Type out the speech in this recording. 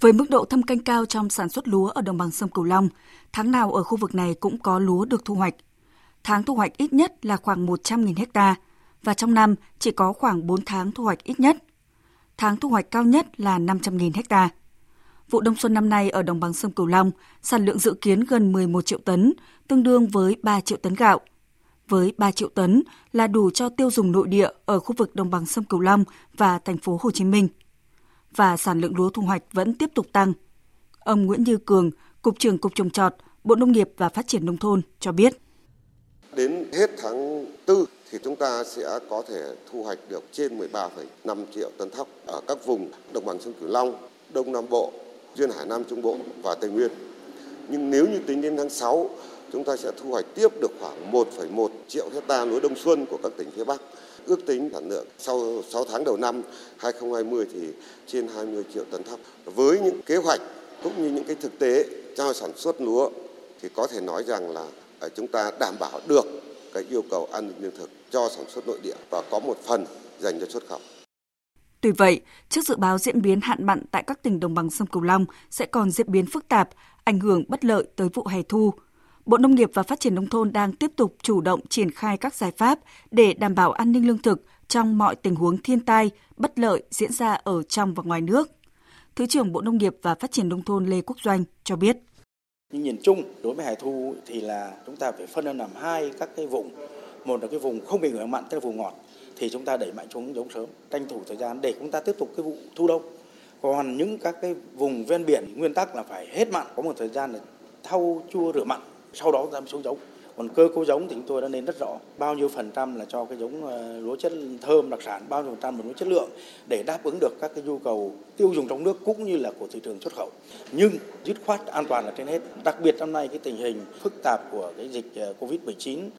Với mức độ thâm canh cao trong sản xuất lúa ở đồng bằng sông Cửu Long, tháng nào ở khu vực này cũng có lúa được thu hoạch. Tháng thu hoạch ít nhất là khoảng 100.000 ha và trong năm chỉ có khoảng 4 tháng thu hoạch ít nhất. Tháng thu hoạch cao nhất là 500.000 ha. Vụ đông xuân năm nay ở đồng bằng sông Cửu Long, sản lượng dự kiến gần 11 triệu tấn, tương đương với 3 triệu tấn gạo. Với 3 triệu tấn là đủ cho tiêu dùng nội địa ở khu vực đồng bằng sông Cửu Long và thành phố Hồ Chí Minh. Và sản lượng lúa thu hoạch vẫn tiếp tục tăng. Ông Nguyễn Như Cường, Cục trưởng Cục Trồng trọt, Bộ Nông nghiệp và Phát triển Nông thôn cho biết. Đến hết tháng 4 thì chúng ta sẽ có thể thu hoạch được trên 13,5 triệu tấn thóc ở các vùng đồng bằng sông Cửu Long, Đông Nam Bộ, duyên hải Nam Trung Bộ và Tây Nguyên. Nhưng nếu như tính đến tháng 6, chúng ta sẽ thu hoạch tiếp được khoảng 1,1 triệu hectare lúa đông xuân của các tỉnh phía Bắc. Ước tính sản lượng sau 6 tháng đầu năm 2020 thì trên 20 triệu tấn thóc. Với những kế hoạch cũng như những cái thực tế trong sản xuất lúa thì có thể nói rằng là chúng ta đảm bảo được cái yêu cầu an ninh lương thực cho sản xuất nội địa và có một phần dành cho xuất khẩu. Tuy vậy, trước dự báo diễn biến hạn mặn tại các tỉnh đồng bằng sông Cửu Long sẽ còn diễn biến phức tạp, ảnh hưởng bất lợi tới vụ hè thu, Bộ Nông nghiệp và Phát triển Nông thôn đang tiếp tục chủ động triển khai các giải pháp để đảm bảo an ninh lương thực trong mọi tình huống thiên tai, bất lợi diễn ra ở trong và ngoài nước. Thứ trưởng Bộ Nông nghiệp và Phát triển Nông thôn Lê Quốc Doanh cho biết. Nhưng nhìn chung, đối với hè thu thì là chúng ta phải phân ra làm hai các cái vùng. Một là cái vùng không bị ảnh hưởng mặn, tức là vùng ngọt, thì chúng ta đẩy mạnh xuống giống sớm, tranh thủ thời gian để chúng ta tiếp tục cái vụ thu đông. Còn những các cái vùng ven biển, nguyên tắc là phải hết mặn, có một thời gian để thau chua rửa mặn, sau đó ta mới xuống giống. Còn cơ cấu giống thì chúng tôi đã nên rất rõ, bao nhiêu phần trăm là cho cái giống lúa chất thơm đặc sản, bao nhiêu phần trăm là lúa chất lượng để đáp ứng được các cái nhu cầu tiêu dùng trong nước cũng như là của thị trường xuất khẩu. Nhưng dứt khoát an toàn là trên hết. Đặc biệt năm nay cái tình hình phức tạp của cái dịch Covid-19